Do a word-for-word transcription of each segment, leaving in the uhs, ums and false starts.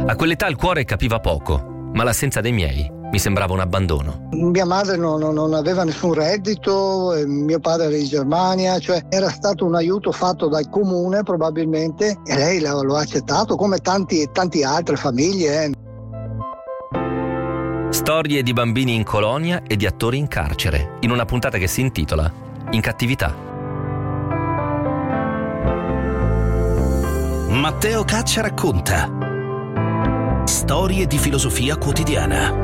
A quell'età il cuore capiva poco, ma l'assenza dei miei mi sembrava un abbandono. Mia madre non, non aveva nessun reddito, mio padre era in Germania, cioè era stato un aiuto fatto dal comune probabilmente, e lei lo ha accettato come tanti, tanti altre famiglie. Eh. Storie di bambini in colonia e di attori in carcere, in una puntata che si intitola In cattività. Matteo Caccia racconta storie di filosofia quotidiana.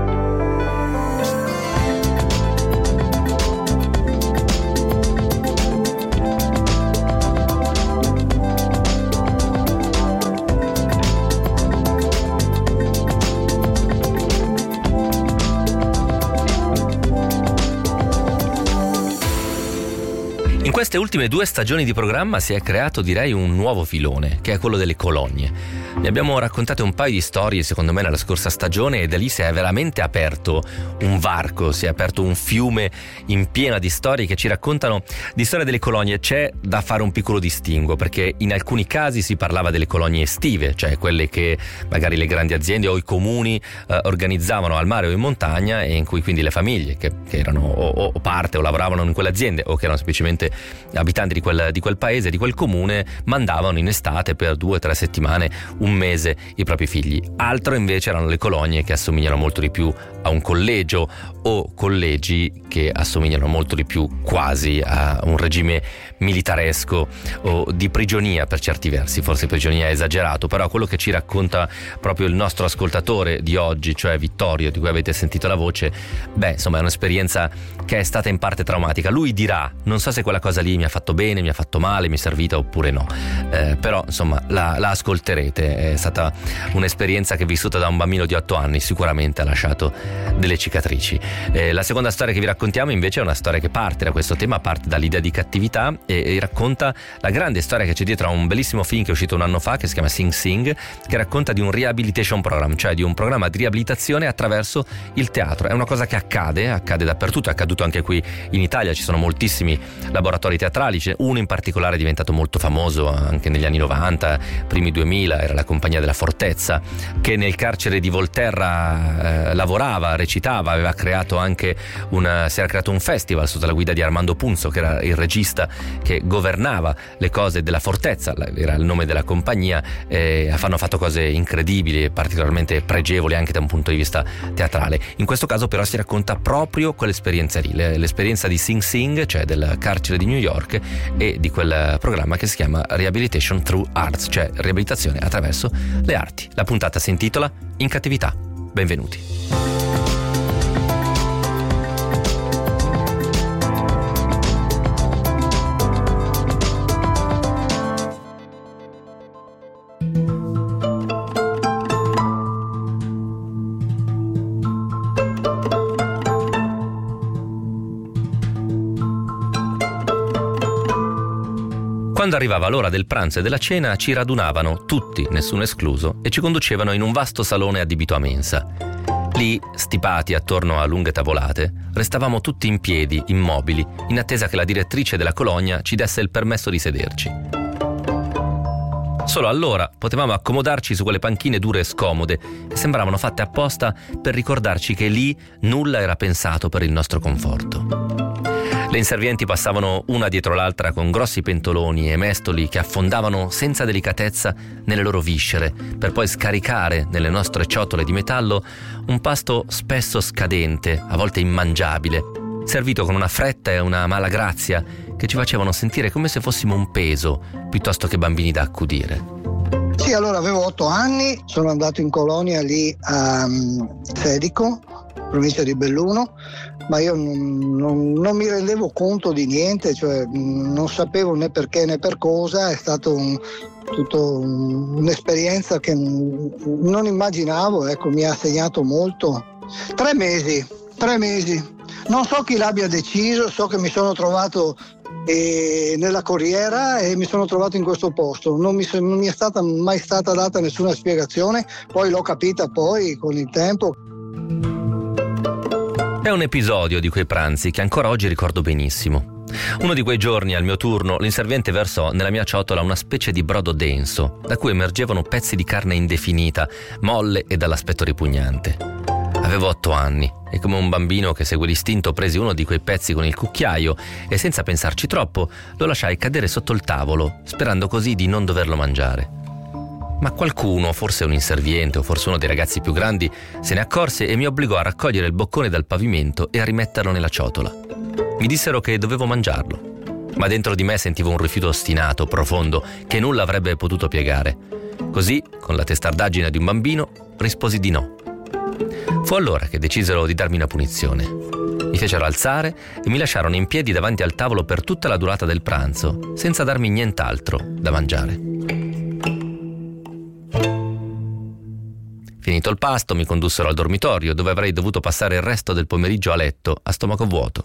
In queste ultime due stagioni di programma si è creato, direi, un nuovo filone, che è quello delle colonie. Ne abbiamo raccontate un paio di storie, secondo me, nella scorsa stagione, e da lì si è veramente aperto un varco, si è aperto un fiume in piena di storie che ci raccontano di storia delle colonie. C'è da fare un piccolo distinguo, perché in alcuni casi si parlava delle colonie estive, cioè quelle che magari le grandi aziende o i comuni eh, organizzavano al mare o in montagna, e in cui quindi le famiglie che, che erano o, o parte o lavoravano in quelle aziende o che erano semplicemente abitanti di quel, di quel paese, di quel comune, mandavano in estate per due o tre settimane, un mese, i propri figli. Altro invece erano le colonie, che assomigliano molto di più a un collegio, o collegi che assomigliano molto di più quasi a un regime militaresco o di prigionia, per certi versi. Forse prigionia è esagerato, però quello che ci racconta proprio il nostro ascoltatore di oggi, cioè Vittorio, di cui avete sentito la voce, beh, insomma, è un'esperienza che è stata in parte traumatica. Lui dirà: non so se quella cosa lì mi ha fatto bene, mi ha fatto male, mi è servita oppure no, eh, però insomma la, la ascolterete. È stata un'esperienza che, vissuta da un bambino di otto anni, sicuramente ha lasciato delle cicatrici. Eh, la seconda storia che vi raccontiamo invece è una storia che parte da questo tema, parte dall'idea di cattività, e, e racconta la grande storia che c'è dietro a un bellissimo film che è uscito un anno fa, che si chiama Sing Sing, che racconta di un rehabilitation program, cioè di un programma di riabilitazione attraverso il teatro. È una cosa che accade, accade dappertutto, è accaduto anche qui in Italia, ci sono moltissimi laboratori teatrali, c'è uno in particolare è diventato molto famoso anche negli anni novanta, primi duemila, era la Compagnia della Fortezza, che nel carcere di Volterra eh, lavorava, recitava, aveva creato anche una, si era creato un festival sotto la guida di Armando Punzo, che era il regista che governava le cose della Fortezza, era il nome della compagnia, e hanno fatto cose incredibili e particolarmente pregevoli anche da un punto di vista teatrale. In questo caso però si racconta proprio quell'esperienza lì, l'esperienza di Sing Sing, cioè del carcere di New York, e di quel programma che si chiama Rehabilitation Through Arts, cioè riabilitazione attraverso le arti. La puntata si intitola In cattività. Benvenuti. Quando arrivava l'ora del pranzo e della cena, ci radunavano tutti, nessuno escluso, e ci conducevano in un vasto salone adibito a mensa. Lì, stipati attorno a lunghe tavolate, restavamo tutti in piedi, immobili, in attesa che la direttrice della colonia ci desse il permesso di sederci. Solo allora potevamo accomodarci su quelle panchine dure e scomode, che sembravano fatte apposta per ricordarci che lì nulla era pensato per il nostro conforto. Le inservienti passavano una dietro l'altra con grossi pentoloni e mestoli che affondavano senza delicatezza nelle loro viscere, per poi scaricare nelle nostre ciotole di metallo un pasto spesso scadente, a volte immangiabile, servito con una fretta e una mala grazia che ci facevano sentire come se fossimo un peso piuttosto che bambini da accudire. Sì, allora avevo otto anni, sono andato in colonia lì a Sedico, provincia di Belluno, ma io non, non, non mi rendevo conto di niente, cioè non sapevo né perché né per cosa. È stato un, tutto un, un'esperienza che non immaginavo, ecco, mi ha segnato molto. Tre mesi, tre mesi, non so chi l'abbia deciso, so che mi sono trovato eh, nella corriera e mi sono trovato in questo posto, non mi, non mi è stata mai stata data nessuna spiegazione, poi l'ho capita poi con il tempo. È un episodio di quei pranzi che ancora oggi ricordo benissimo. Uno di quei giorni, al mio turno, l'inserviente versò nella mia ciotola una specie di brodo denso, da cui emergevano pezzi di carne indefinita, molle e dall'aspetto ripugnante. Avevo otto anni e come un bambino che segue l'istinto presi uno di quei pezzi con il cucchiaio e senza pensarci troppo lo lasciai cadere sotto il tavolo, sperando così di non doverlo mangiare. Ma qualcuno, forse un inserviente o forse uno dei ragazzi più grandi, se ne accorse e mi obbligò a raccogliere il boccone dal pavimento e a rimetterlo nella ciotola. Mi dissero che dovevo mangiarlo, ma dentro di me sentivo un rifiuto ostinato, profondo, che nulla avrebbe potuto piegare. Così, con la testardaggine di un bambino, risposi di no. Fu allora che decisero di darmi una punizione. Mi fecero alzare e mi lasciarono in piedi davanti al tavolo per tutta la durata del pranzo, senza darmi nient'altro da mangiare. Finito il pasto, mi condussero al dormitorio, dove avrei dovuto passare il resto del pomeriggio a letto, a stomaco vuoto.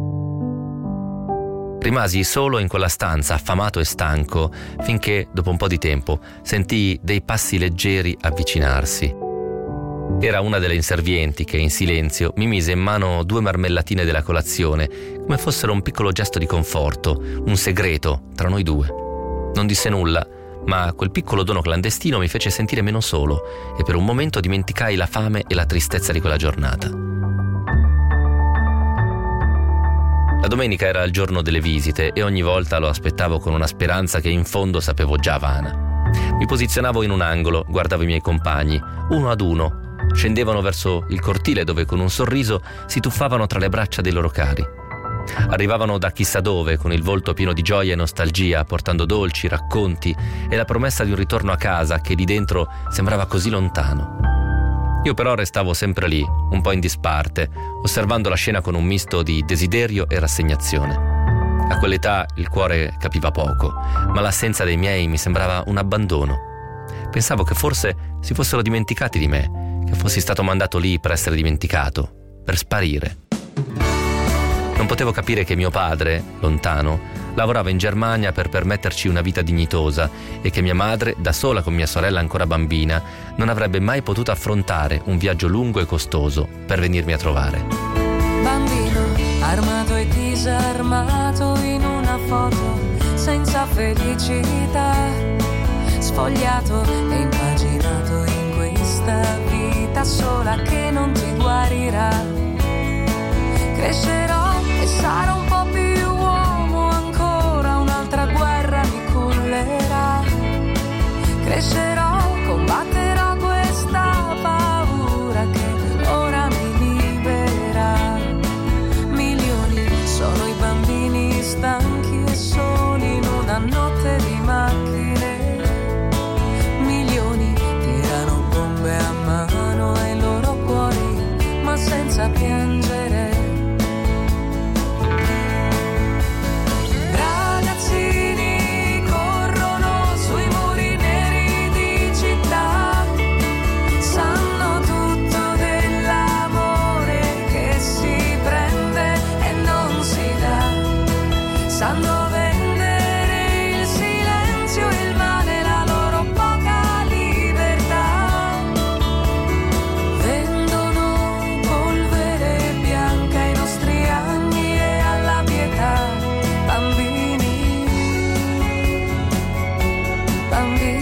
Rimasi solo in quella stanza, affamato e stanco, finché, dopo un po' di tempo, sentii dei passi leggeri avvicinarsi. Era una delle inservienti che, in silenzio, mi mise in mano due marmellatine della colazione, come fossero un piccolo gesto di conforto, un segreto tra noi due. Non disse nulla, ma quel piccolo dono clandestino mi fece sentire meno solo e per un momento dimenticai la fame e la tristezza di quella giornata. La domenica era il giorno delle visite e ogni volta lo aspettavo con una speranza che in fondo sapevo già vana. Mi posizionavo in un angolo, guardavo i miei compagni, uno ad uno. Scendevano verso il cortile dove con un sorriso si tuffavano tra le braccia dei loro cari. Arrivavano da chissà dove, con il volto pieno di gioia e nostalgia, portando dolci, racconti e la promessa di un ritorno a casa che lì dentro sembrava così lontano. Io però restavo sempre lì, un po' in disparte, osservando la scena con un misto di desiderio e rassegnazione. A quell'età il cuore capiva poco, ma l'assenza dei miei mi sembrava un abbandono. Pensavo che forse si fossero dimenticati di me, che fossi stato mandato lì per essere dimenticato, per sparire. Non potevo capire che mio padre, lontano, lavorava in Germania per permetterci una vita dignitosa e che mia madre, da sola con mia sorella ancora bambina, non avrebbe mai potuto affrontare un viaggio lungo e costoso per venirmi a trovare. Bambino, armato e disarmato in una foto, senza felicità, sfogliato e impaginato in questa vita sola che non ti guarirà. Crescerò e sarò un po' più uomo ancora, un'altra guerra mi cullerà. Crescerò, combatterò questa paura che ora mi libera. Milioni sono i bambini stanchi e soli in una notte di macchine. Milioni tirano bombe a mano ai loro cuori, ma senza piangere. Sanno vendere il silenzio e il male, la loro poca libertà. Vendono polvere bianca ai nostri anni e alla pietà. Bambini, bambini.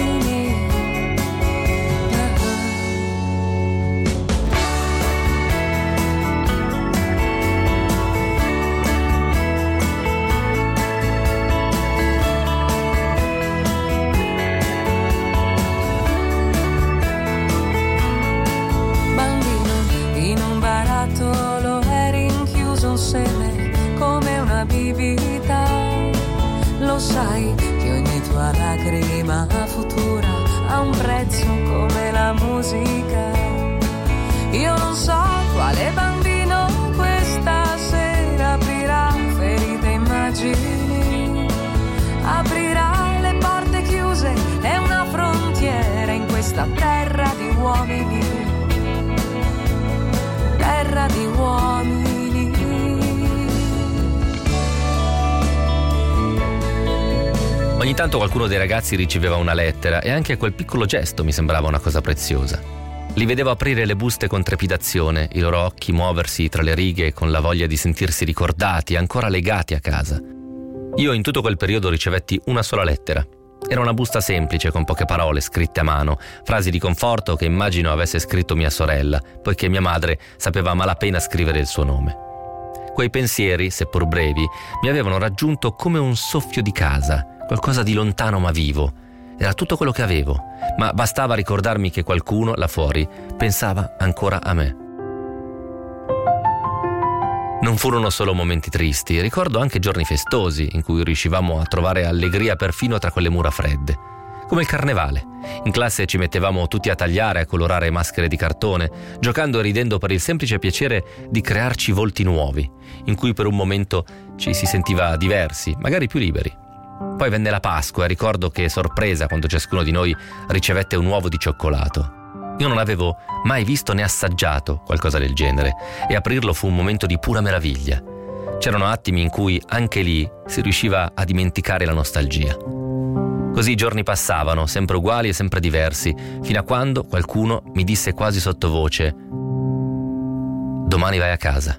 Come una bibita, lo sai che ogni tua lacrima futura ha un prezzo come la musica. Io non so quale bambino questa sera aprirà ferite immagini, aprirà le porte chiuse e una frontiera in questa terra di uomini, terra di uomini. Ogni tanto qualcuno dei ragazzi riceveva una lettera e anche quel piccolo gesto mi sembrava una cosa preziosa. Li vedevo aprire le buste con trepidazione, i loro occhi muoversi tra le righe con la voglia di sentirsi ricordati, ancora legati a casa. Io in tutto quel periodo ricevetti una sola lettera. Era una busta semplice con poche parole scritte a mano, frasi di conforto che immagino avesse scritto mia sorella, poiché mia madre sapeva a malapena scrivere il suo nome. Quei pensieri, seppur brevi, mi avevano raggiunto come un soffio di casa, qualcosa di lontano ma vivo. Era tutto quello che avevo, ma bastava ricordarmi che qualcuno là fuori pensava ancora a me. Non furono solo momenti tristi, ricordo anche giorni festosi in cui riuscivamo a trovare allegria perfino tra quelle mura fredde. Come il carnevale. In classe ci mettevamo tutti a tagliare e a colorare maschere di cartone, giocando e ridendo per il semplice piacere di crearci volti nuovi, in cui per un momento ci si sentiva diversi, magari più liberi. Poi venne la Pasqua e ricordo che sorpresa quando ciascuno di noi ricevette un uovo di cioccolato. Io non avevo mai visto né assaggiato qualcosa del genere e aprirlo fu un momento di pura meraviglia. C'erano attimi in cui anche lì si riusciva a dimenticare la nostalgia. Così i giorni passavano, sempre uguali e sempre diversi, fino a quando qualcuno mi disse quasi sottovoce: «Domani vai a casa».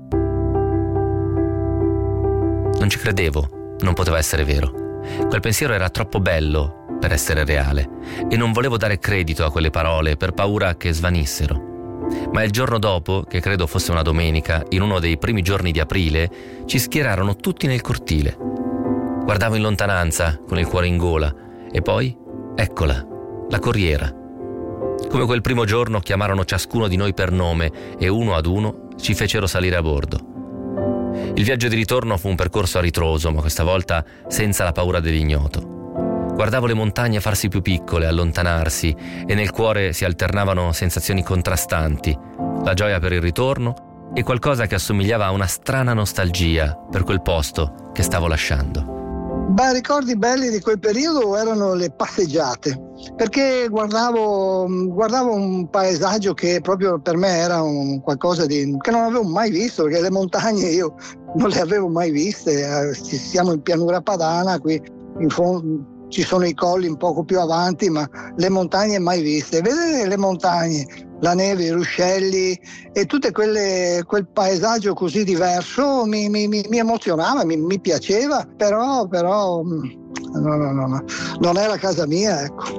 Non ci credevo, non poteva essere vero. Quel pensiero era troppo bello per essere reale e non volevo dare credito a quelle parole per paura che svanissero. Ma il giorno dopo, che credo fosse una domenica, in uno dei primi giorni di aprile, ci schierarono tutti nel cortile. Guardavo in lontananza, con il cuore in gola, e poi, eccola, la corriera. Come quel primo giorno chiamarono ciascuno di noi per nome e uno ad uno ci fecero salire a bordo. Il viaggio di ritorno fu un percorso a ritroso, ma questa volta senza la paura dell'ignoto. Guardavo le montagne farsi più piccole, allontanarsi, e nel cuore si alternavano sensazioni contrastanti, la gioia per il ritorno e qualcosa che assomigliava a una strana nostalgia per quel posto che stavo lasciando. Beh, ricordi belli di quel periodo erano le passeggiate, perché guardavo, guardavo un paesaggio che proprio per me era un qualcosa di, che non avevo mai visto, perché le montagne io non le avevo mai viste. Siamo in pianura padana, qui in fondo ci sono i colli un poco più avanti, ma le montagne mai viste. Vedere le montagne, la neve, i ruscelli e tutte quelle quel paesaggio così diverso mi, mi, mi emozionava, mi, mi piaceva, però però no, no, no, no, non era casa mia, ecco.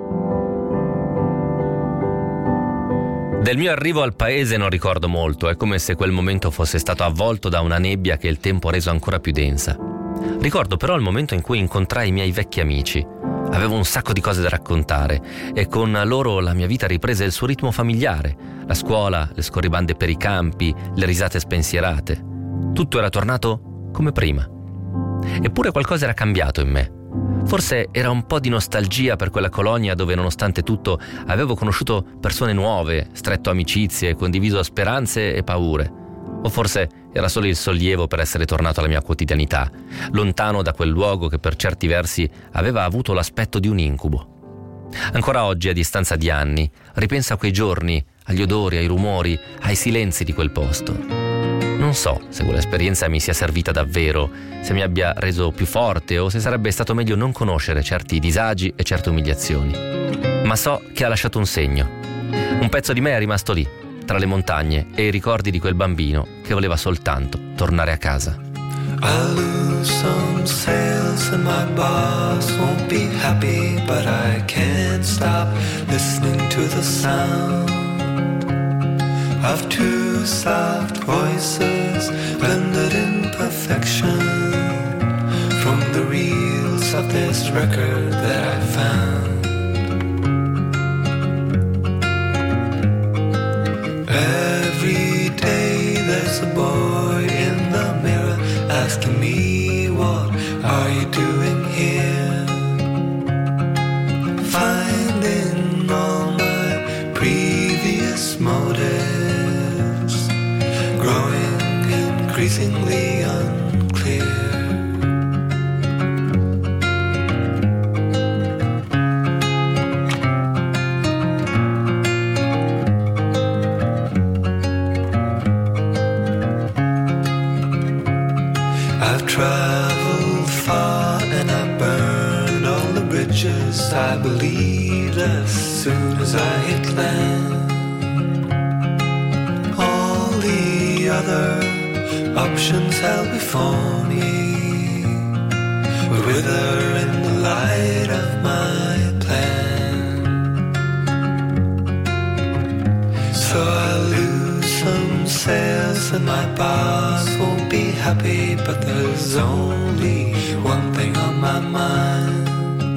Del mio arrivo al paese non ricordo molto, è come se quel momento fosse stato avvolto da una nebbia che il tempo ha reso ancora più densa. Ricordo però il momento in cui incontrai i miei vecchi amici. Avevo un sacco di cose da raccontare e con loro la mia vita riprese il suo ritmo familiare, la scuola, le scorribande per i campi, le risate spensierate. Tutto era tornato come prima. Eppure qualcosa era cambiato in me. Forse era un po' di nostalgia per quella colonia dove nonostante tutto avevo conosciuto persone nuove, stretto amicizie, condiviso speranze e paure. O forse era solo il sollievo per essere tornato alla mia quotidianità, lontano da quel luogo che per certi versi aveva avuto l'aspetto di un incubo. Ancora oggi, a distanza di anni, ripenso a quei giorni, agli odori, ai rumori, ai silenzi di quel posto. Non so se quell'esperienza mi sia servita davvero, se mi abbia reso più forte o se sarebbe stato meglio non conoscere certi disagi e certe umiliazioni. Ma so che ha lasciato un segno. Un pezzo di me è rimasto lì, tra le montagne e i ricordi di quel bambino che voleva soltanto tornare a casa. I lose some sales and my boss won't be happy, but I can't stop listening to the sound of two soft voices blended in perfection from the reels of this record that I found. Every day there's a boy in the mirror asking me, what are you doing here? Finding all my previous motives growing increasingly unclear. Traveled far and I burned all the bridges I believed as soon as I hit land. only other options held before me would wither in the light of my plan. So I'll lose some sales and my boss won't be happy, but there's only one thing on my mind.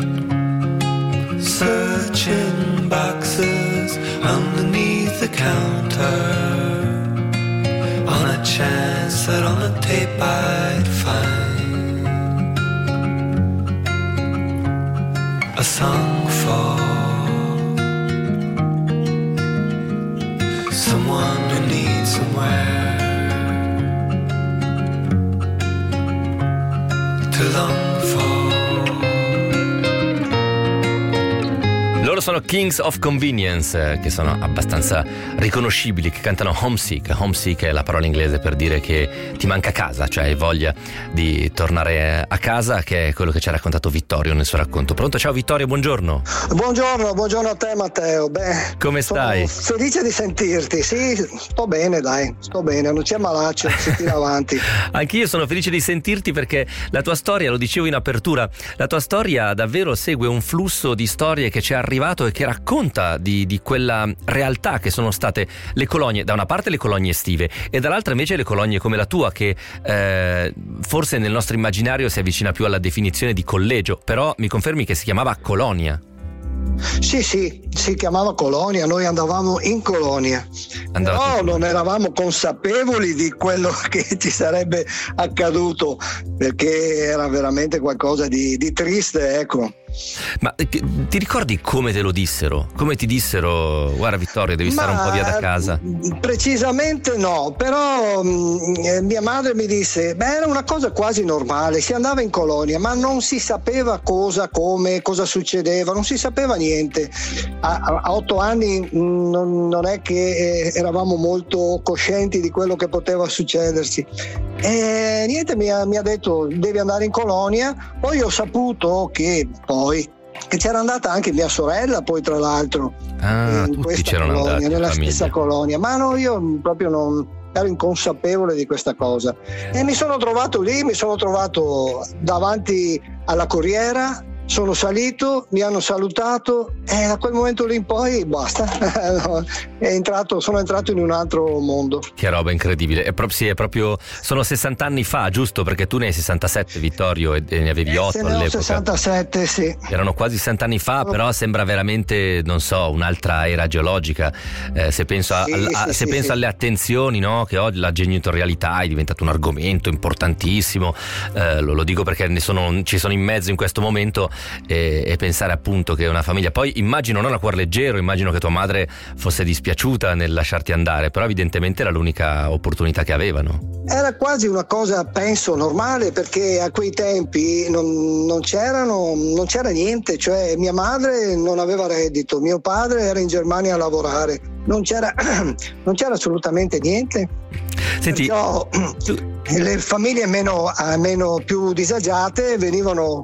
Searching boxes underneath the counter on a chance that on a tape I'd find a song for someone who needs somewhere to long for. Loro sono Kings of Convenience, che sono abbastanza riconoscibili, che cantano Homesick. Homesick è la parola inglese per dire che ti manca casa, cioè hai voglia di tornare a casa, che è quello che ci ha raccontato Vittorio nel suo racconto. Pronto? Ciao Vittorio, buongiorno. Buongiorno, buongiorno a te Matteo. Beh, come stai? Sono felice di sentirti. Sì, sto bene, dai, sto bene, non c'è malaccio, si tira avanti. Anch'io sono felice di sentirti perché la tua storia, lo dicevo in apertura, la tua storia davvero segue un flusso di storie che ci è arrivato e che racconta di, di quella realtà che sono state le colonie, da una parte le colonie estive e dall'altra invece le colonie come la tua, che eh, forse nel nostro immaginario si avvicina più alla definizione di collegio, però mi confermi che si chiamava colonia? Sì, sì, si chiamava colonia, noi andavamo in colonia, Andavate però in non eravamo consapevoli di quello che ci sarebbe accaduto, perché era veramente qualcosa di, di triste, ecco. Ma ti ricordi come te lo dissero? Come ti dissero, guarda Vittorio, devi stare Ma, un po' via da casa? Precisamente no, però mh, mia madre mi disse, beh, era una cosa quasi normale, si andava in colonia, ma non si sapeva cosa, come, cosa succedeva, non si sapeva niente. A, a, a otto anni mh, non, non è che eh, eravamo molto coscienti di quello che poteva succedersi. E niente, mi ha, mi ha detto, devi andare in colonia. Poi ho saputo che poi che c'era andata anche mia sorella, poi tra l'altro ah, in tutti questa c'erano colonia, andati, nella famiglia. stessa colonia, ma no, io proprio non ero inconsapevole di questa cosa e mi sono trovato lì, mi sono trovato davanti alla corriera, sono salito, mi hanno salutato e da quel momento lì in poi basta. è entrato, sono entrato in un altro mondo. Che roba incredibile. È proprio, sì, è proprio, sono sessanta anni fa, giusto? Perché tu ne hai sessantasette, Vittorio, e, e ne avevi otto Se ne ho all'epoca. sessantasette, sì. Erano quasi sessanta anni fa, però sembra veramente, non so, un'altra era geologica. Eh, se penso, a, Sì, a, sì, se sì, penso sì. alle attenzioni, no? Che oggi la genitorialità è diventato un argomento importantissimo. Eh, lo, lo dico perché ne sono, ci sono in mezzo in questo momento e, e pensare appunto che una famiglia, poi immagino non a cuor leggero, immagino che tua madre fosse dispiaciuta nel lasciarti andare, però evidentemente era l'unica opportunità che avevano. Era quasi una cosa, penso, normale, perché a quei tempi non, non c'erano, non c'era niente, cioè mia madre non aveva reddito, mio padre era in Germania a lavorare, non c'era, non c'era assolutamente niente. Senti, Perciò tu, le famiglie meno, meno più disagiate venivano,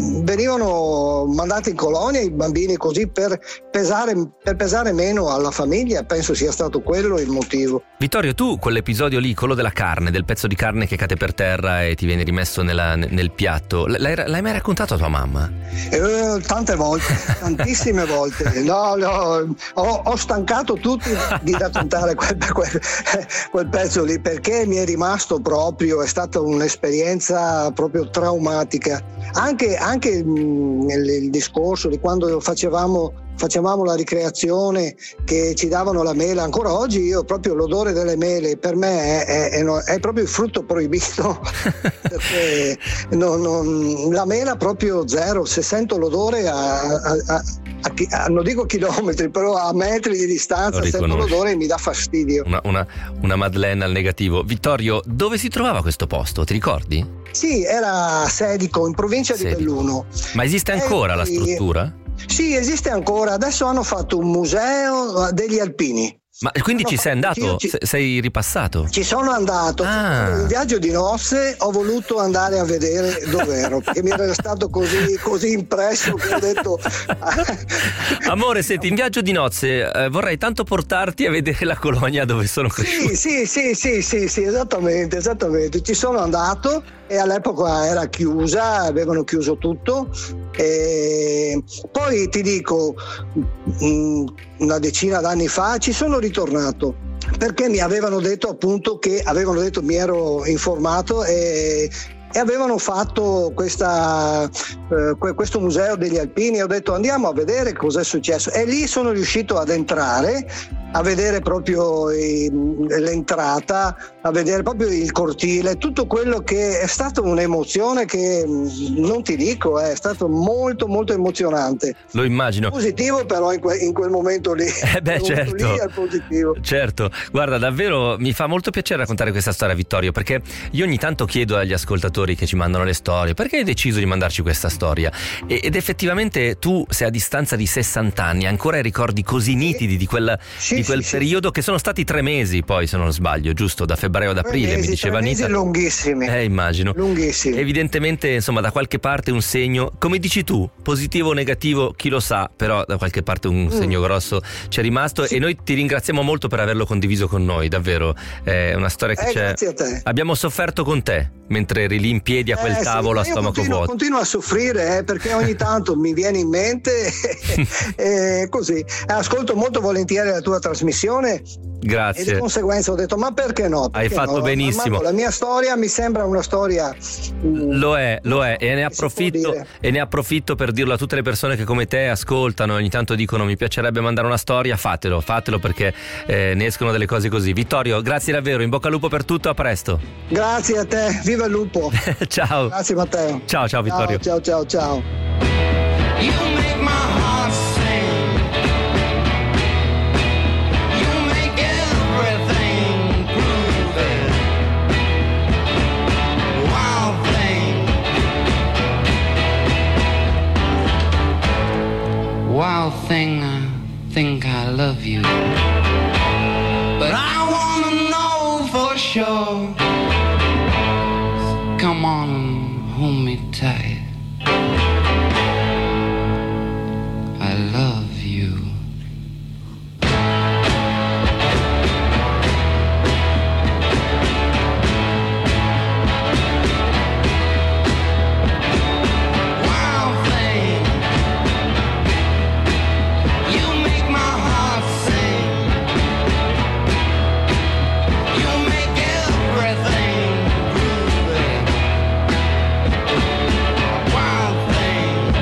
venivano mandate in colonia, i bambini così per pesare, per pesare meno alla famiglia, penso sia stato quello il motivo. Vittorio, tu quell'episodio lì, quello della carne, del pezzo di carne che cade per terra e ti viene rimesso nella, nel piatto, l'hai, l'hai mai raccontato a tua mamma? Eh, tante volte, tantissime volte. No, no, ho, ho stancato tutti di raccontare quel, quel, quel pezzo lì, perché mi è rimasto proprio, è stata un'esperienza proprio traumatica. Anche, anche mh, il, il discorso di quando facevamo facevamo la ricreazione, che ci davano la mela, ancora oggi io proprio l'odore delle mele per me è, è, è proprio il frutto proibito. Perché non, non, la mela proprio zero, se sento l'odore a, a, a, a, non dico chilometri, però a metri di distanza sento l'odore e mi dà fastidio. Una, una, una Madeleine al negativo. Vittorio, dove si trovava questo posto? Ti ricordi? Sì, era a Sedico, in provincia Sedico. di Belluno. Ma esiste ancora e, la struttura? Sì, esiste ancora. Adesso hanno fatto un museo degli alpini. Ma quindi Hanno ci sei fatto- andato? ci- Se- Sei ripassato? Ci sono andato. Ah. In viaggio di nozze ho voluto andare a vedere dov'ero, perché mi era stato così, così impresso che ho detto Amore, senti, in viaggio di nozze eh, vorrei tanto portarti a vedere la colonia dove sono cresciuto. Sì, sì, sì, sì, sì, sì, esattamente, esattamente. Ci sono andato e all'epoca era chiusa, avevano chiuso tutto. E poi ti dico, mh, una decina d'anni fa ci sono ritornato perché mi avevano detto appunto che avevano detto, mi ero informato e e avevano fatto questa, eh, questo museo degli alpini. Ho detto andiamo a vedere cosa è successo e lì sono riuscito ad entrare, a vedere proprio i, l'entrata, a vedere proprio il cortile, tutto quello che è stata un'emozione che non ti dico, è stato molto molto emozionante. Lo immagino. Positivo però in, que, in quel momento lì. Eh beh, In quel momento certo. lì è positivo. Certo, guarda, davvero mi fa molto piacere raccontare questa storia, Vittorio, perché io ogni tanto chiedo agli ascoltatori che ci mandano le storie, perché hai deciso di mandarci questa storia? E- ed effettivamente tu, se a distanza di sessanta anni ancora hai ricordi così nitidi di quel, Sì, di quel sì, sì. periodo, che sono stati tre mesi poi, se non sbaglio, giusto? Da febbraio ad Tre aprile, mesi, mi diceva tre mesi Anita. lunghissimi. Eh, immagino. Lunghissimi. Evidentemente, insomma, da qualche parte un segno, come dici tu, positivo o negativo, chi lo sa, però da qualche parte un segno grosso c'è rimasto e noi ti ringraziamo molto per averlo condiviso con noi, davvero. È una storia che Eh, c'è. grazie a te. Abbiamo sofferto con te mentre eri lì in piedi a quel Eh, sì, tavolo a io stomaco continuo, vuoto. continuo a soffrire eh, perché ogni tanto mi viene in mente e così. Ascolto molto volentieri la tua trasmissione e di Grazie. conseguenza ho detto ma perché no? Hai Perché fatto no? benissimo. Ma la mia storia mi sembra una storia mm, Lo è, lo è, e ne si può approfitto dire. e ne approfitto per dirlo a tutte le persone che come te ascoltano e ogni tanto dicono mi piacerebbe mandare una storia, fatelo, fatelo perché eh, ne escono delle cose così. Vittorio, grazie davvero, in bocca al lupo per tutto, a presto. grazie a te, viva il lupo. Ciao. Grazie Matteo. Ciao, ciao Vittorio. Ciao, ciao, ciao, ciao. You make my heart sing. You make everything groovy. Wild thing. Wild thing, I think I love you. But I wanna know for sure. Come on and hold me tight. I love you. Wild thing, you make my heart sing. You make everything groovy. Wild thing.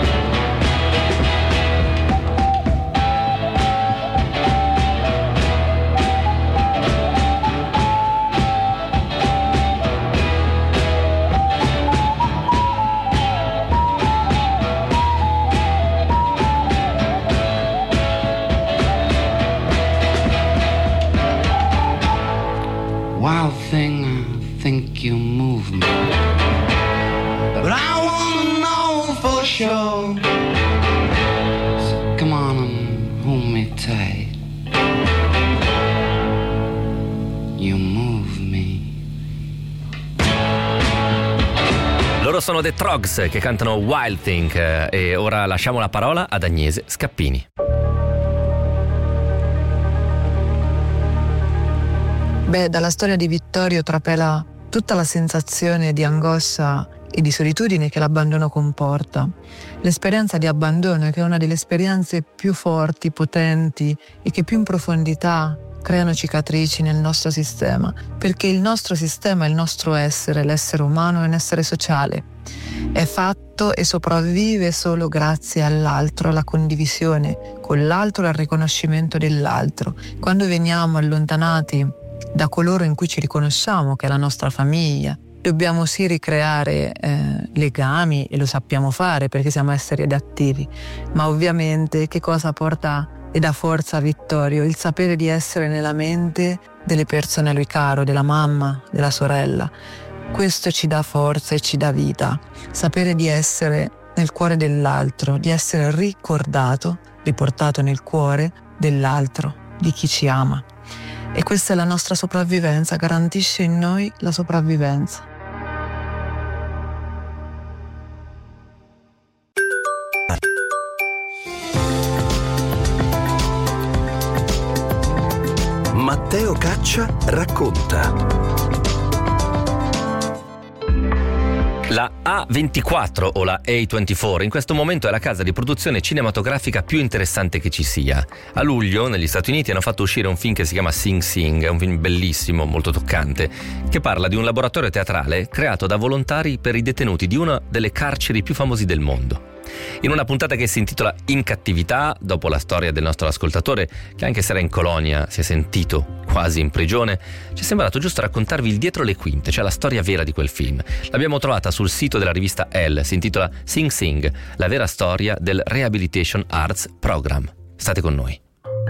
Wild thing, I think you move me. But I wanna know for sure. So come on and hold me tight. You move me. Loro sono The Trogs che cantano Wild Thing eh, e ora lasciamo la parola ad Agnese Scappini. Beh, dalla storia di Vittorio trapela tutta la sensazione di angoscia e di solitudine che l'abbandono comporta. L'esperienza di abbandono, che è una delle esperienze più forti, potenti e che più in profondità creano cicatrici nel nostro sistema, perché il nostro sistema, il nostro essere, l'essere umano è un essere sociale. È fatto e sopravvive solo grazie all'altro, alla condivisione con l'altro e al riconoscimento dell'altro. Quando veniamo allontanati da coloro in cui ci riconosciamo, che è la nostra famiglia, dobbiamo sì ricreare eh, legami, e lo sappiamo fare perché siamo esseri adattivi, ma ovviamente che cosa porta e dà forza a Vittorio? Il sapere di essere nella mente delle persone a lui caro, della mamma, della sorella. Questo ci dà forza e ci dà vita. Sapere di essere nel cuore dell'altro, di essere ricordato, riportato nel cuore dell'altro. di chi ci ama. E questa è la nostra sopravvivenza, garantisce in noi la sopravvivenza. Matteo Caccia racconta. La A ventiquattro o la A ventiquattro in questo momento è la casa di produzione cinematografica più interessante che ci sia. A luglio negli Stati Uniti hanno fatto uscire un film che si chiama Sing Sing, è un film bellissimo, molto toccante, che parla di un laboratorio teatrale creato da volontari per i detenuti di una delle carceri più famosi del mondo. In una puntata che si intitola In cattività, dopo la storia del nostro ascoltatore, che anche se era in colonia si è sentito quasi in prigione, ci è sembrato giusto raccontarvi il dietro le quinte, cioè la storia vera di quel film. L'abbiamo trovata sul sito della rivista Elle, si intitola Sing Sing, la vera storia del Rehabilitation Arts Program. State con noi.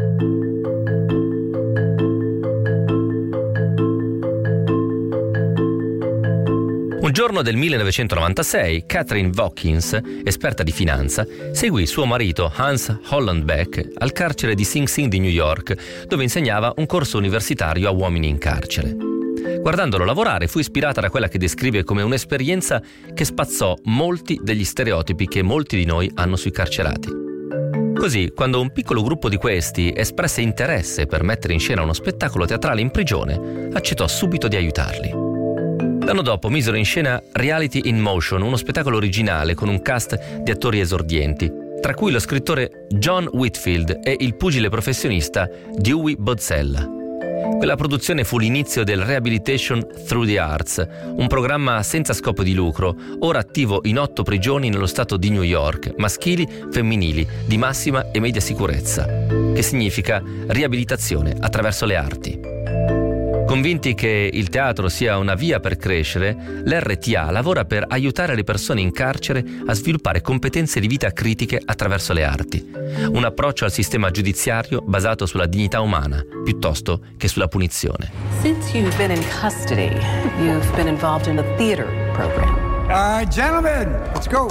Un giorno del millenovecentonovantasei, Catherine Watkins, esperta di finanza, seguì suo marito Hans Hollenbeck al carcere di Sing Sing di New York, dove insegnava un corso universitario a uomini in carcere. Guardandolo lavorare, fu ispirata da quella che descrive come un'esperienza che spazzò molti degli stereotipi che molti di noi hanno sui carcerati. Così, quando un piccolo gruppo di questi espresse interesse per mettere in scena uno spettacolo teatrale in prigione, accettò subito di aiutarli. L'anno dopo misero in scena Reality in Motion, uno spettacolo originale con un cast di attori esordienti, tra cui lo scrittore John Whitfield e il pugile professionista Dewey Bozzella. Quella produzione fu l'inizio del Rehabilitation Through the Arts, un programma senza scopo di lucro, ora attivo in otto prigioni nello stato di New York, maschili, femminili, di massima e media sicurezza, che significa riabilitazione attraverso le arti. Convinti che il teatro sia una via per crescere, l'R T A lavora per aiutare le persone in carcere a sviluppare competenze di vita critiche attraverso le arti. Un approccio al sistema giudiziario basato sulla dignità umana, piuttosto che sulla punizione. Since you've been in custody, you've been involved in a theater program. Uh, gentlemen, let's go.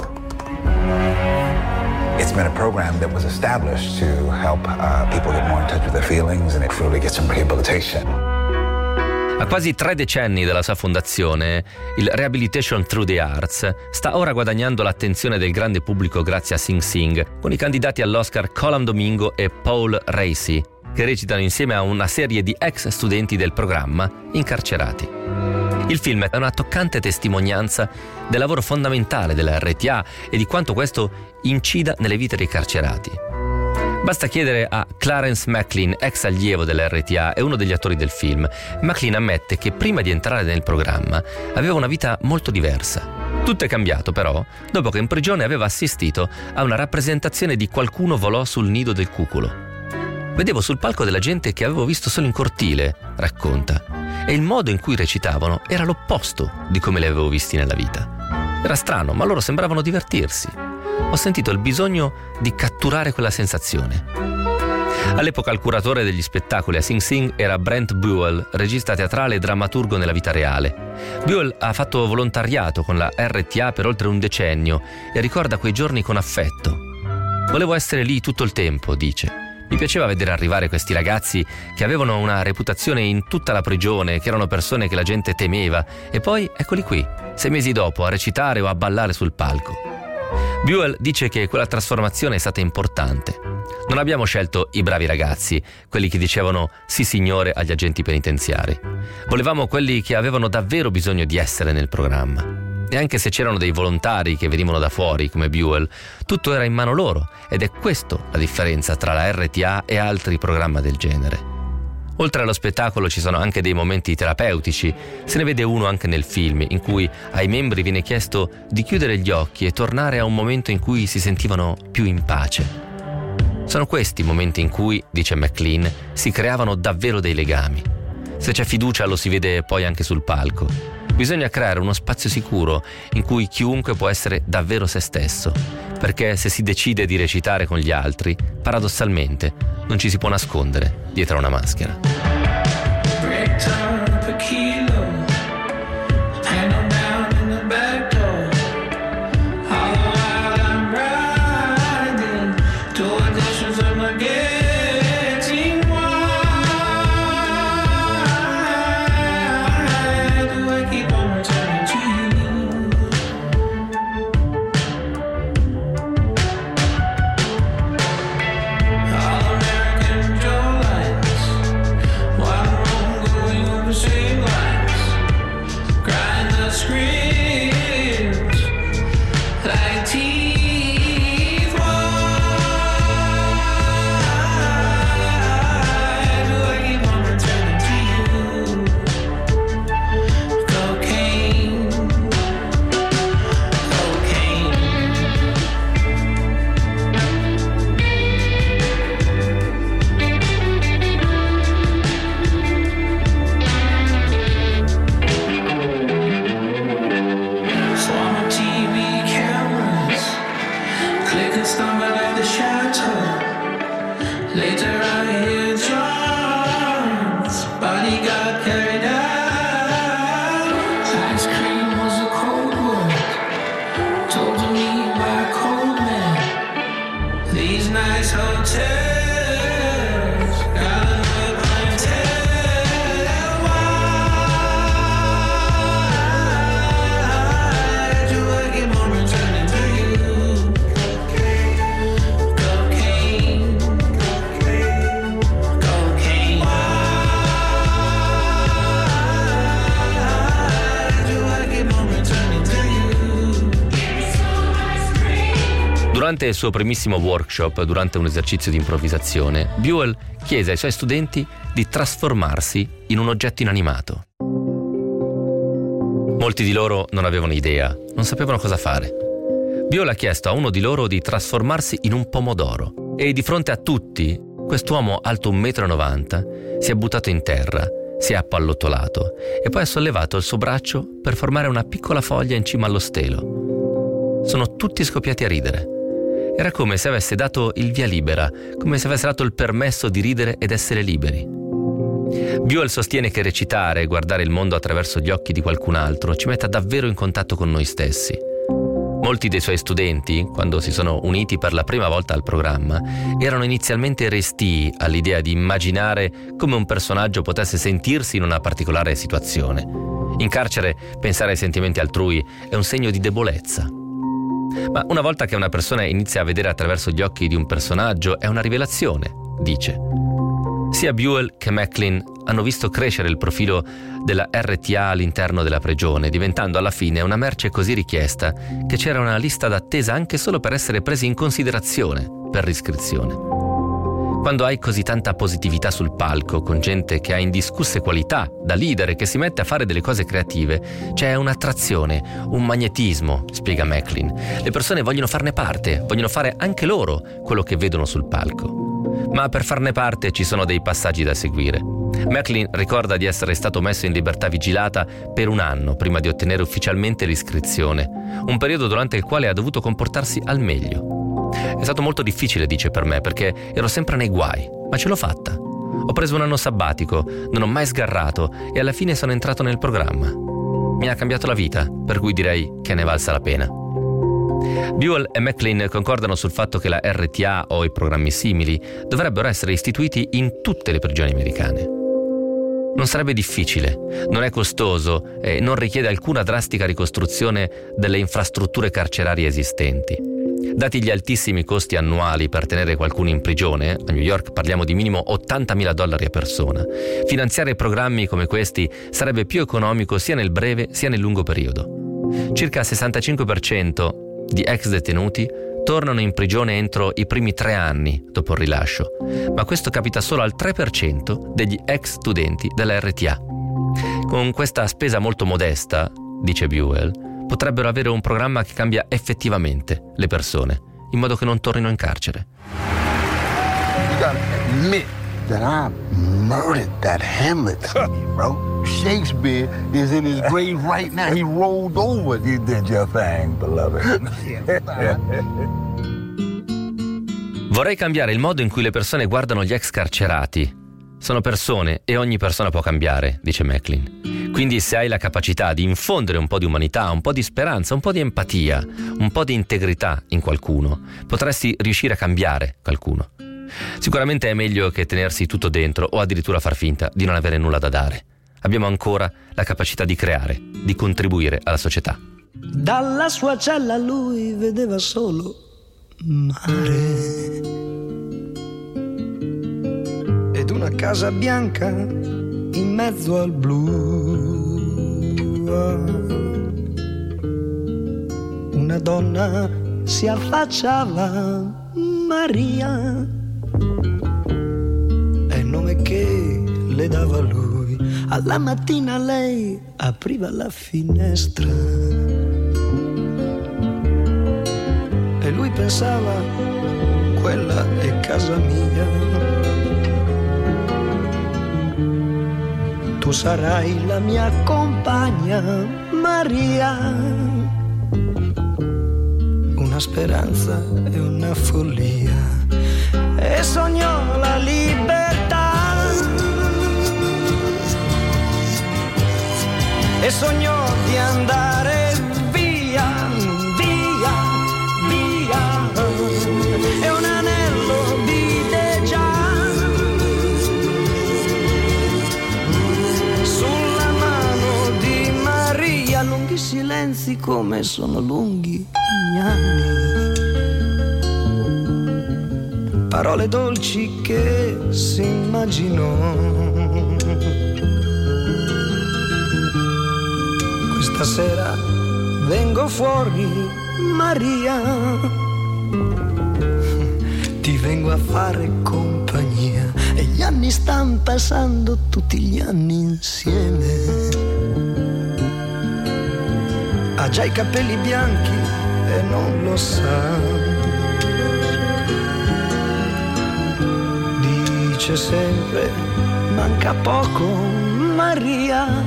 It's been a program that was established to help uh, people get more in touch with their feelings and really get some rehabilitation. A quasi tre decenni dalla sua fondazione, il Rehabilitation Through the Arts sta ora guadagnando l'attenzione del grande pubblico grazie a Sing Sing, con i candidati all'Oscar Colm Domingo e Paul Raci, che recitano insieme a una serie di ex studenti del programma incarcerati. Il film è una toccante testimonianza del lavoro fondamentale della R T A e di quanto questo incida nelle vite dei carcerati. Basta chiedere a Clarence Maclean, ex allievo dell'R T A e uno degli attori del film. Maclean ammette che prima di entrare nel programma aveva una vita molto diversa. Tutto è cambiato però dopo che in prigione aveva assistito a una rappresentazione di Qualcuno volò sul nido del cuculo. Vedevo sul palco della gente che avevo visto solo in cortile, racconta, e il modo in cui recitavano era l'opposto di come li avevo visti nella vita. Era strano, ma loro sembravano divertirsi. Ho sentito il bisogno di catturare quella sensazione. All'epoca il curatore degli spettacoli a Sing Sing era Brent Buell, regista teatrale e drammaturgo nella vita reale. Buell ha fatto volontariato con la R T A per oltre un decennio e ricorda quei giorni con affetto. Volevo essere lì tutto il tempo, dice. Mi piaceva vedere arrivare questi ragazzi che avevano una reputazione in tutta la prigione, che erano persone che la gente temeva, e poi eccoli qui, sei mesi dopo, a recitare o a ballare sul palco. Buell dice che quella trasformazione è stata importante. Non abbiamo scelto i bravi ragazzi, quelli che dicevano sì signore agli agenti penitenziari. Volevamo quelli che avevano davvero bisogno di essere nel programma. E anche se c'erano dei volontari che venivano da fuori, come Buell, tutto era in mano loro, ed è questa la differenza tra la R T A e altri programmi del genere. Oltre allo spettacolo ci sono anche dei momenti terapeutici. Se ne vede uno anche nel film, in cui ai membri viene chiesto di chiudere gli occhi e tornare a un momento in cui si sentivano più in pace. Sono questi momenti in cui, dice Maclean, si creavano davvero dei legami. Se c'è fiducia lo si vede poi anche sul palco. Bisogna creare uno spazio sicuro in cui chiunque può essere davvero se stesso, perché se si decide di recitare con gli altri, paradossalmente non ci si può nascondere dietro a una maschera. summer at the chateau. Later I hear John's body got carried out. Ice cream was a cold word told to me by a cold man. These nice hotels Durante il suo primissimo workshop, durante un esercizio di improvvisazione, Buell chiese ai suoi studenti di trasformarsi in un oggetto inanimato. Molti di loro non avevano idea, non sapevano cosa fare. Buell ha chiesto a uno di loro di trasformarsi in un pomodoro e di fronte a tutti, quest'uomo alto un metro e novanta si è buttato in terra, si è appallottolato e poi ha sollevato il suo braccio per formare una piccola foglia in cima allo stelo. Sono tutti scoppiati a ridere. Era come se avesse dato il via libera, come se avesse dato il permesso di ridere ed essere liberi. Buell sostiene che recitare e guardare il mondo attraverso gli occhi di qualcun altro ci metta davvero in contatto con noi stessi. Molti dei suoi studenti, quando si sono uniti per la prima volta al programma, erano inizialmente restii all'idea di immaginare come un personaggio potesse sentirsi in una particolare situazione. In carcere, pensare ai sentimenti altrui è un segno di debolezza. Ma una volta che una persona inizia a vedere attraverso gli occhi di un personaggio, è una rivelazione, dice. Sia Buell che Maclean hanno visto crescere il profilo della R T A all'interno della prigione, diventando alla fine una merce così richiesta che c'era una lista d'attesa anche solo per essere presi in considerazione per l'iscrizione. Quando hai così tanta positività sul palco, con gente che ha indiscusse qualità da leader e che si mette a fare delle cose creative, c'è un'attrazione, un magnetismo, spiega Maclean. Le persone vogliono farne parte, vogliono fare anche loro quello che vedono sul palco. Ma per farne parte ci sono dei passaggi da seguire. Maclean ricorda di essere stato messo in libertà vigilata per un anno prima di ottenere ufficialmente l'iscrizione, un periodo durante il quale ha dovuto comportarsi al meglio. È stato molto difficile, dice, per me, perché ero sempre nei guai, ma ce l'ho fatta. Ho preso un anno sabbatico, non ho mai sgarrato e alla fine sono entrato nel programma. Mi ha cambiato la vita, per cui direi che ne valsa la pena. Buell e Maclean concordano sul fatto che la R T A o i programmi simili dovrebbero essere istituiti in tutte le prigioni americane. Non sarebbe difficile, non è costoso e non richiede alcuna drastica ricostruzione delle infrastrutture carcerarie esistenti. Dati gli altissimi costi annuali per tenere qualcuno in prigione, a New York parliamo di minimo ottantamila dollari a persona, finanziare programmi come questi sarebbe più economico sia nel breve sia nel lungo periodo. Circa il sessantacinque per cento di ex detenuti tornano in prigione entro i primi tre anni dopo il rilascio, ma questo capita solo al tre per cento degli ex studenti della R T A. Con questa spesa molto modesta, dice Buell, potrebbero avere un programma che cambia effettivamente le persone, in modo che non tornino in carcere. You gotta admit that I murdered that Hamlet to me, bro. Shakespeare is in his grave right now. He rolled over. You did your thing, beloved. Vorrei cambiare il modo in cui le persone guardano gli ex carcerati. Sono persone e ogni persona può cambiare, dice Maclean. Quindi se hai la capacità di infondere un po' di umanità, un po' di speranza, un po' di empatia, un po' di integrità in qualcuno, potresti riuscire a cambiare qualcuno. Sicuramente è meglio che tenersi tutto dentro o addirittura far finta di non avere nulla da dare. Abbiamo ancora la capacità di creare, di contribuire alla società. Dalla sua cella lui vedeva solo mare ed una casa bianca in mezzo al blu. Una donna si affacciava, Maria, è il nome che le dava lui. Alla mattina lei apriva la finestra e lui pensava, quella è casa mia. Tu sarai la mia compagna, Maria. Una una speranza e una follia, e sognò la libertà, e sognò di andare via, via, via, e un anello vide già sulla mano di Maria. Lunghi silenzi come sono lunghi gli anni, parole dolci che si immaginò. Questa sera vengo fuori, Maria, ti vengo a fare compagnia, e gli anni stanno passando, tutti gli anni insieme. Ha già i capelli bianchi e non lo sa, dice sempre manca poco, Maria,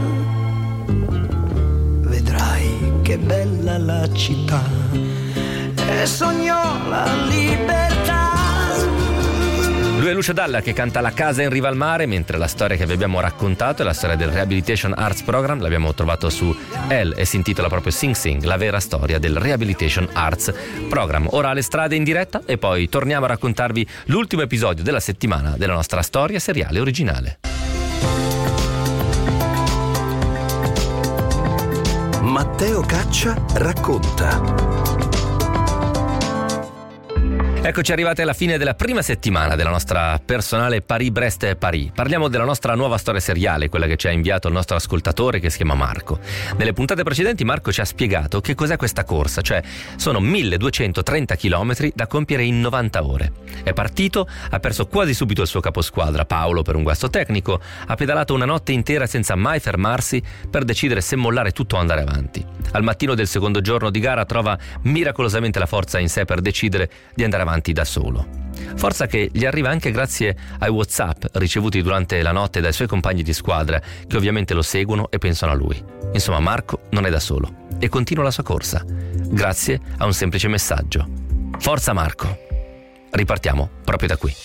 vedrai che bella la città, e sognò la libertà. Lui è Lucio Dalla che canta La casa in riva al mare, mentre la storia che vi abbiamo raccontato è la storia del Rehabilitation Arts Program. L'abbiamo trovato su Elle e si intitola proprio Sing Sing, la vera storia del Rehabilitation Arts Program. Ora alle strade in diretta e poi torniamo a raccontarvi l'ultimo episodio della settimana della nostra storia seriale originale. Matteo Caccia racconta. Eccoci arrivati alla fine della prima settimana della nostra personale Paris-Brest-Paris. Parliamo della nostra nuova storia seriale, quella che ci ha inviato il nostro ascoltatore che si chiama Marco. Nelle puntate precedenti Marco ci ha spiegato che cos'è questa corsa, cioè sono milleduecentotrenta chilometri da compiere in novanta ore. È partito, ha perso quasi subito il suo caposquadra, Paolo, per un guasto tecnico, ha pedalato una notte intera senza mai fermarsi per decidere se mollare tutto o andare avanti. Al mattino del secondo giorno di gara trova miracolosamente la forza in sé per decidere di andare avanti da solo. Forza che gli arriva anche grazie ai WhatsApp ricevuti durante la notte dai suoi compagni di squadra, che ovviamente lo seguono e pensano a lui. Insomma, Marco non è da solo e continua la sua corsa, grazie a un semplice messaggio. Forza Marco! Ripartiamo proprio da qui.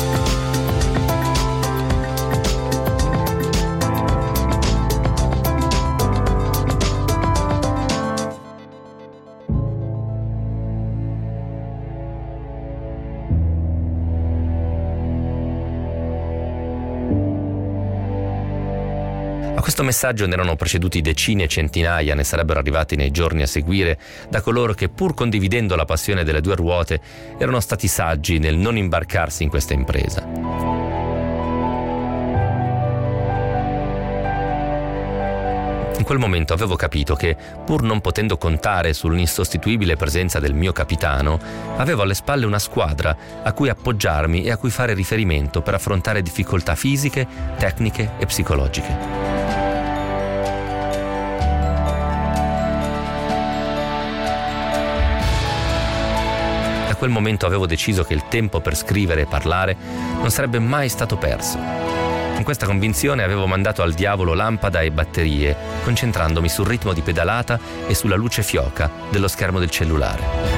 A questo messaggio ne erano preceduti decine e centinaia, ne sarebbero arrivati nei giorni a seguire, da coloro che, pur condividendo la passione delle due ruote, erano stati saggi nel non imbarcarsi in questa impresa. In quel momento avevo capito che, pur non potendo contare sull'insostituibile presenza del mio capitano, avevo alle spalle una squadra a cui appoggiarmi e a cui fare riferimento per affrontare difficoltà fisiche, tecniche e psicologiche. Da quel momento avevo deciso che il tempo per scrivere e parlare non sarebbe mai stato perso. Con questa convinzione avevo mandato al diavolo lampada e batterie, concentrandomi sul ritmo di pedalata e sulla luce fioca dello schermo del cellulare.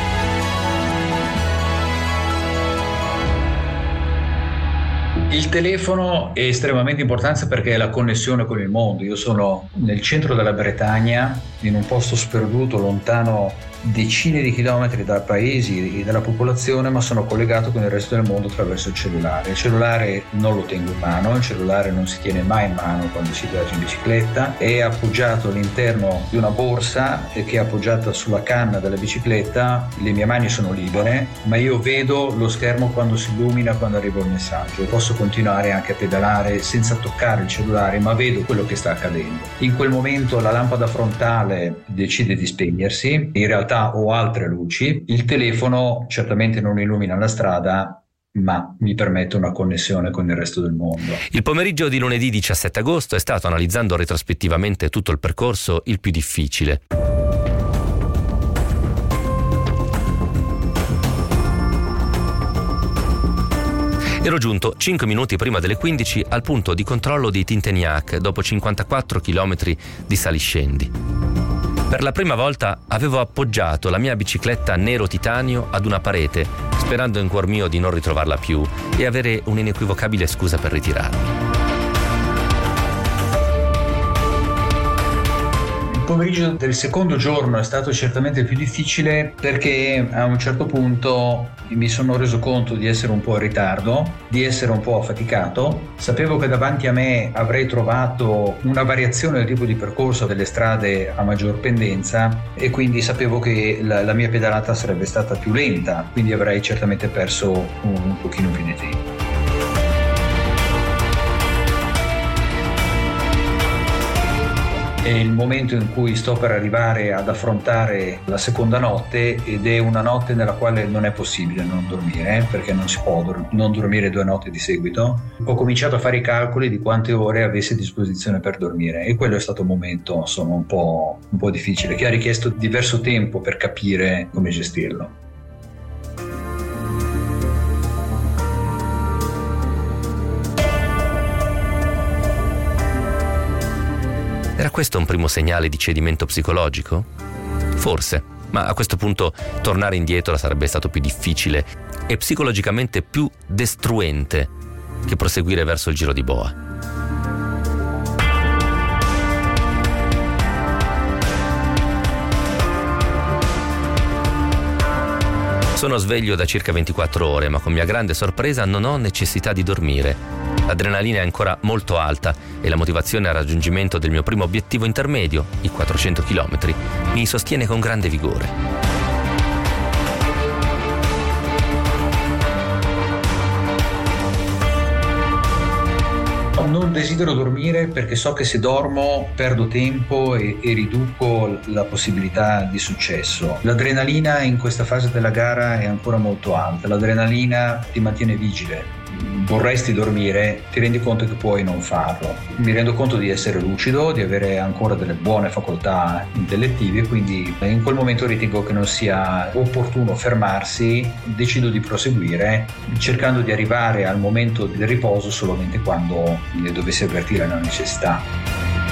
Il telefono è estremamente importante perché è la connessione con il mondo. Io sono nel centro della Bretagna, in un posto sperduto, lontano decine di chilometri dai paesi e dalla popolazione, ma sono collegato con il resto del mondo attraverso il cellulare. Il cellulare non lo tengo in mano, il cellulare non si tiene mai in mano quando si viaggia in bicicletta, è appoggiato all'interno di una borsa che è appoggiata sulla canna della bicicletta. Le mie mani sono libere, ma io vedo lo schermo quando si illumina, quando arriva il messaggio. Posso continuare anche a pedalare senza toccare il cellulare, ma vedo quello che sta accadendo. In quel momento la lampada frontale decide di spegnersi, in realtà ho altre luci, il telefono certamente non illumina la strada, ma mi permette una connessione con il resto del mondo. Il pomeriggio di lunedì diciassette agosto è stato, analizzando retrospettivamente tutto il percorso, il più difficile. Ero giunto cinque minuti prima delle quindici al punto di controllo di Tinténiac, dopo cinquantaquattro chilometri di saliscendi. Per la prima volta avevo appoggiato la mia bicicletta nero titanio ad una parete, sperando in cuor mio di non ritrovarla più e avere un'inequivocabile scusa per ritirarmi. Il pomeriggio del secondo giorno è stato certamente più difficile perché a un certo punto mi sono reso conto di essere un po' in ritardo, di essere un po' affaticato. Sapevo che davanti a me avrei trovato una variazione del tipo di percorso delle strade a maggior pendenza e quindi sapevo che la, la mia pedalata sarebbe stata più lenta, quindi avrei certamente perso un, un pochino più di tempo. È il momento in cui sto per arrivare ad affrontare la seconda notte ed è una notte nella quale non è possibile non dormire, eh, perché non si può dor- non dormire due notti di seguito. Ho cominciato a fare i calcoli di quante ore avessi a disposizione per dormire e quello è stato un momento insomma un po', un po' difficile, che ha richiesto diverso tempo per capire come gestirlo. Era questo un primo segnale di cedimento psicologico? Forse, ma a questo punto tornare indietro sarebbe stato più difficile e psicologicamente più destruente che proseguire verso il Giro di Boa. Sono sveglio da circa ventiquattro ore, ma con mia grande sorpresa non ho necessità di dormire. L'adrenalina è ancora molto alta e la motivazione al raggiungimento del mio primo obiettivo intermedio, i quattrocento chilometri, mi sostiene con grande vigore. Non desidero dormire perché so che se dormo perdo tempo e, e riduco la possibilità di successo. L'adrenalina in questa fase della gara è ancora molto alta, l'adrenalina ti mantiene vigile. Vorresti dormire, ti rendi conto che puoi non farlo. Mi rendo conto di essere lucido, di avere ancora delle buone facoltà intellettive, quindi in quel momento ritengo che non sia opportuno fermarsi, decido di proseguire, cercando di arrivare al momento del riposo solamente quando ne dovessi avvertire la necessità.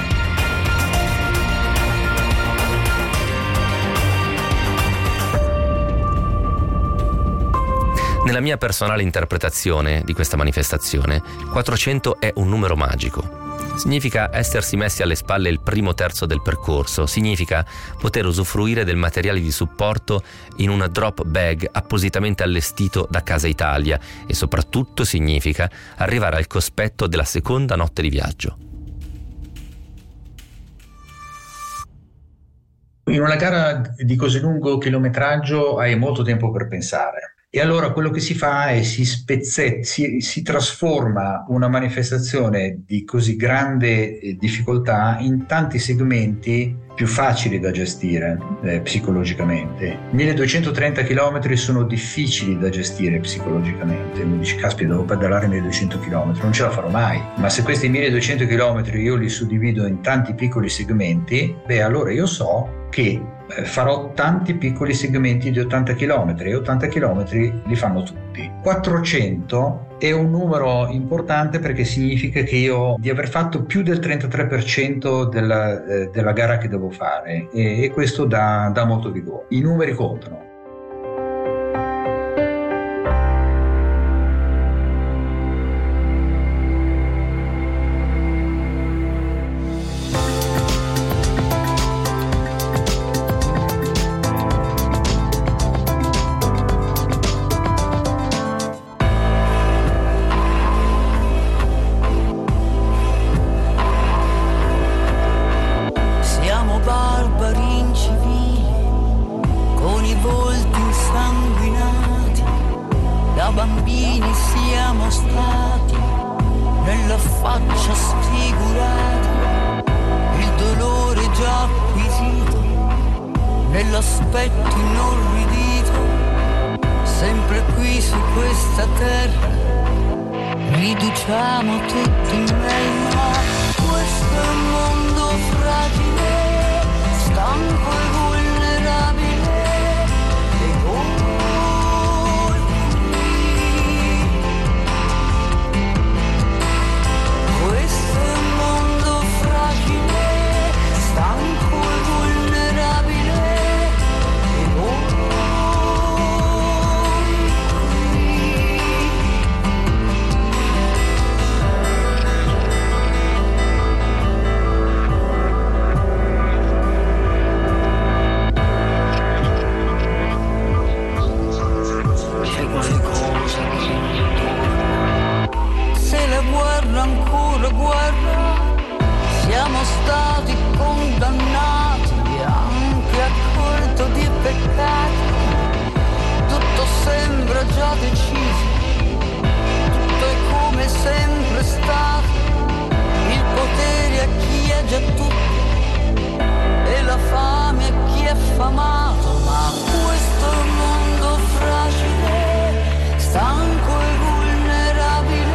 Nella mia personale interpretazione di questa manifestazione, quattrocento è un numero magico. Significa essersi messi alle spalle il primo terzo del percorso, significa poter usufruire del materiale di supporto in un drop bag appositamente allestito da Casa Italia e soprattutto significa arrivare al cospetto della seconda notte di viaggio. In una gara di così lungo chilometraggio hai molto tempo per pensare. E allora quello che si fa è si spezzetta, si, si trasforma una manifestazione di così grande eh, difficoltà in tanti segmenti più facili da gestire eh, psicologicamente. milleduecentotrenta chilometri sono difficili da gestire psicologicamente. Mi dici, caspita, devo pedalare milleduecento chilometri, non ce la farò mai. Ma se questi milleduecento chilometri io li suddivido in tanti piccoli segmenti, beh, allora io so che farò tanti piccoli segmenti di ottanta chilometri e ottanta chilometri li fanno tutti. quattrocento è un numero importante perché significa che io di aver fatto più del trentatré per cento della, eh, della gara che devo fare e, e questo dà, dà molto vigore. I numeri contano. Nell'aspetto inorridito, sempre qui su questa terra, riduciamo tutti nel mare. Questo è un mondo fragile, stanco e vulnerabile, dei colpi. Questo è un mondo fragile, stanco e vulnerabile. siamo stati condannati anche a corto di peccati. Tutto sembra già deciso, tutto è come sempre stato, il potere a chi è già tutto e la fame a chi è famato. Ma questo è un mondo fragile, stanco e vulnerabile.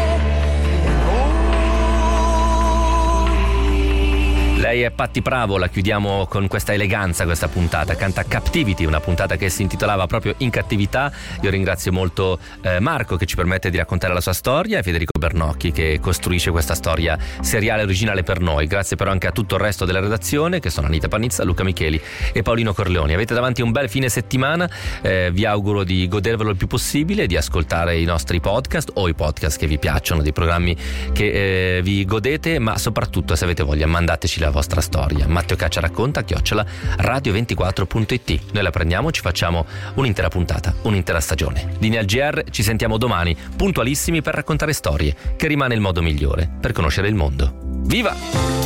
Lei è Patti Pravo, la chiudiamo con questa eleganza questa puntata, canta Captivity, una puntata che si intitolava proprio In cattività. Io ringrazio molto eh, Marco che ci permette di raccontare la sua storia e Federico Bernocchi che costruisce questa storia seriale originale per noi. Grazie però anche a tutto il resto della redazione che sono Anita Panizza, Luca Micheli e Paolino Corleoni. Avete davanti un bel fine settimana, eh, vi auguro di godervelo il più possibile, di ascoltare i nostri podcast o i podcast che vi piacciono, dei programmi che eh, vi godete, ma soprattutto se avete voglia mandateci la vostra storia. Matteo Caccia racconta chiocciola radio ventiquattro punto it. Noi la prendiamo, ci facciamo un'intera puntata, un'intera stagione. Linea al G R, ci sentiamo domani puntualissimi per raccontare storie, che rimane il modo migliore per conoscere il mondo. Viva!